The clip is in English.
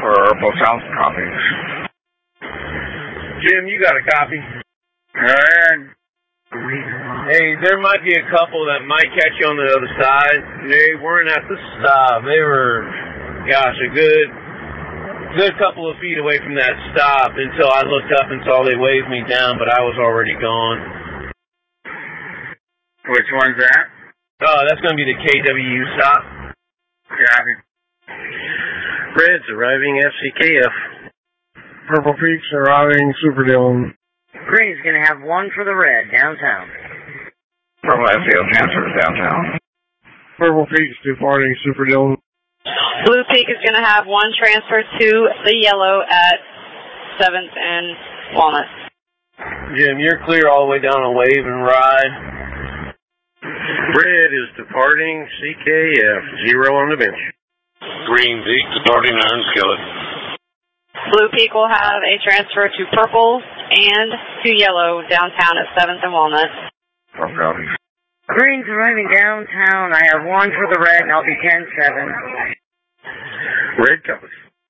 Purple South copies. Jim, you got a copy? Alright. Hey, there might be a couple that might catch you on the other side. They weren't at the stop. They were, gosh, a good couple of feet away from that stop until I looked up and saw they waved me down, but I was already gone. Which one's that? Oh, that's going to be the KWU stop. Copy. Red's arriving FCKF. Purple Peaks arriving Super Dillon. Green's going to have one for the red downtown. Purple FCL transfers downtown. Purple Peaks departing Super Dillon. Blue Peak is going to have one transfer to the yellow at 7th and Walnut. Jim, you're clear all the way down on Wave and Ride. Red is departing CKF. 0 on the bench. Green Peak departing Iron Skillet. Blue Peak will have a transfer to purple and to yellow downtown at 7th and Walnut. Purple copies. Green's arriving downtown. I have one for the red, and I'll be 10-7. Red copies.